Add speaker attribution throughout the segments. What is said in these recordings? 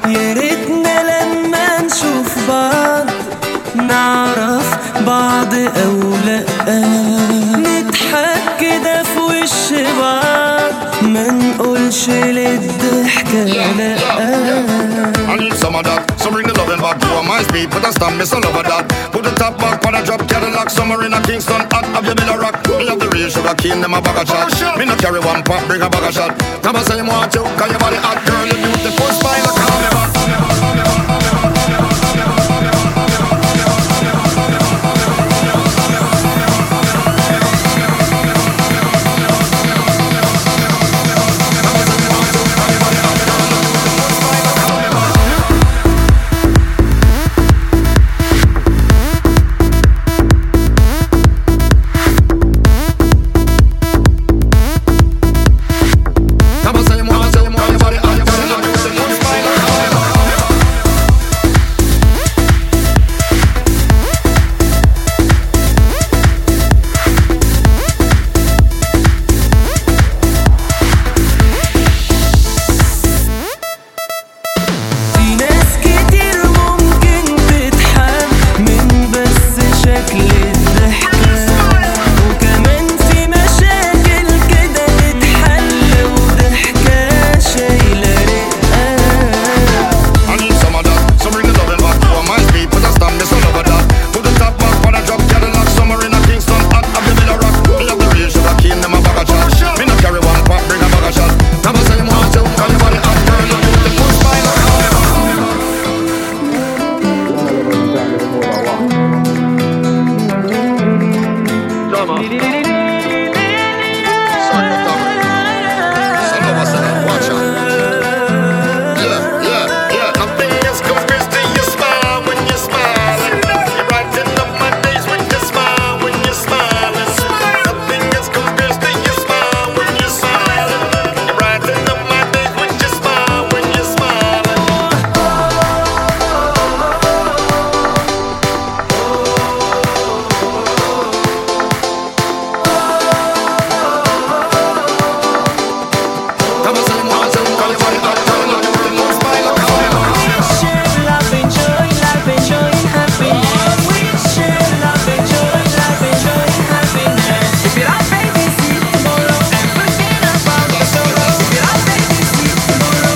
Speaker 1: يا ريتنا لما نشوف بعض نعرف بعض أو لأ، نضحك كده في وش بعض ما نقولش للضحكة لأ.
Speaker 2: I need some of that, so bring the loving back to my speed. Put a stamp, miss all over that. Put the top back on a drop Cadillac. Somewhere in a Kingston, hot of your bill rock. Me have the real sugar cane, them a bag of shot. Me no carry one pop, bring a bag of shot. Come and say you want to, cause your body hot. Girl, you beautiful smile, like call me back.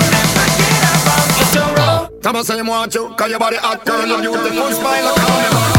Speaker 2: Come and say you want to, cause your body hot, girl, you beautiful smile, like